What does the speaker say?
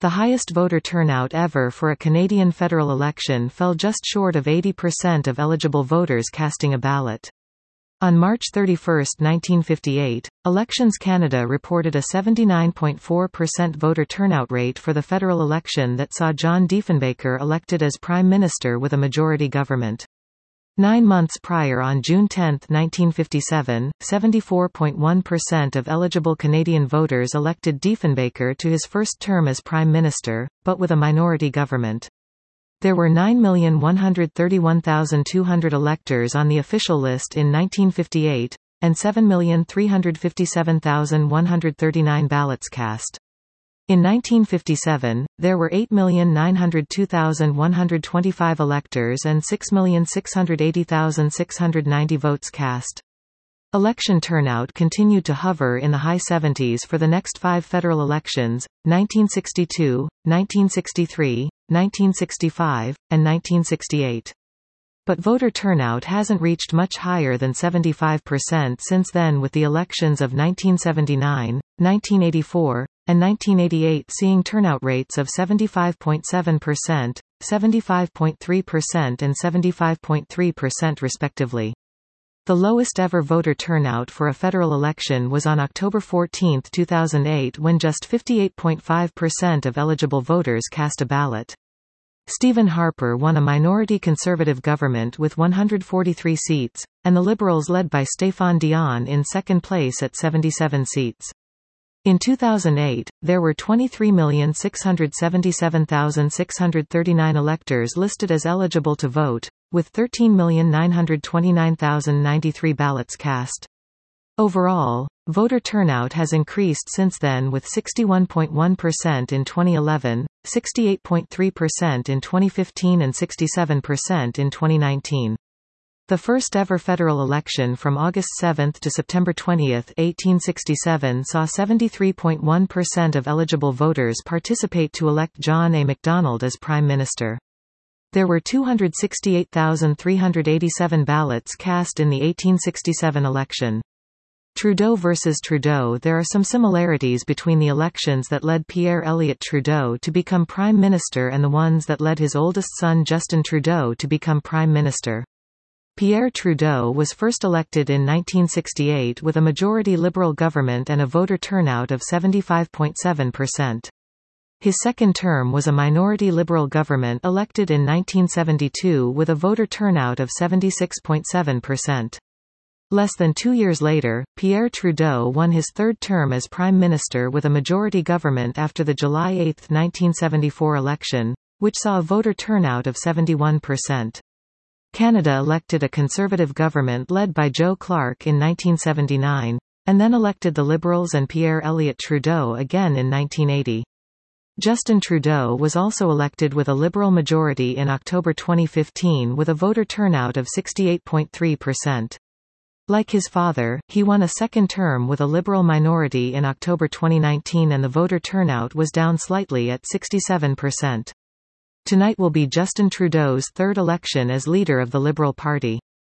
The highest voter turnout ever for a Canadian federal election fell just short of 80% of eligible voters casting a ballot. On March 31, 1958, Elections Canada reported a 79.4% voter turnout rate for the federal election that saw John Diefenbaker elected as Prime Minister with a majority government. 9 months prior, on June 10, 1957, 74.1% of eligible Canadian voters elected Diefenbaker to his first term as Prime Minister, but with a minority government. There were 9,131,200 electors on the official list in 1958, and 7,357,139 ballots cast. In 1957, there were 8,902,125 electors and 6,680,690 votes cast. Election turnout continued to hover in the high 70s for the next 5 federal elections, 1962, 1963, 1965, and 1968. But voter turnout hasn't reached much higher than 75% since then, with the elections of 1979, 1984, and 1988 seeing turnout rates of 75.7%, 75.3% and 75.3% respectively. The lowest ever voter turnout for a federal election was on October 14, 2008, when just 58.5% of eligible voters cast a ballot. Stephen Harper won a minority Conservative government with 143 seats, and the Liberals led by Stéphane Dion in second place at 77 seats. In 2008, there were 23,677,639 electors listed as eligible to vote, with 13,929,093 ballots cast. Overall, voter turnout has increased since then, with 61.1% in 2011, 68.3% in 2015 and 67% in 2019. The first ever federal election from August 7 to September 20, 1867 saw 73.1% of eligible voters participate to elect John A. Macdonald as Prime Minister. There were 268,387 ballots cast in the 1867 election. Trudeau versus Trudeau. There are some similarities between the elections that led Pierre Elliott Trudeau to become Prime Minister and the ones that led his oldest son Justin Trudeau to become Prime Minister. Pierre Trudeau was first elected in 1968 with a majority Liberal government and a voter turnout of 75.7%. His second term was a minority Liberal government elected in 1972 with a voter turnout of 76.7%. Less than 2 years later, Pierre Trudeau won his third term as Prime Minister with a majority government after the July 8, 1974 election, which saw a voter turnout of 71%. Canada elected a Conservative government led by Joe Clark in 1979, and then elected the Liberals and Pierre Elliott Trudeau again in 1980. Justin Trudeau was also elected with a Liberal majority in October 2015 with a voter turnout of 68.3%. Like his father, he won a second term with a Liberal minority in October 2019 and the voter turnout was down slightly at 67%. Tonight will be Justin Trudeau's third election as leader of the Liberal Party.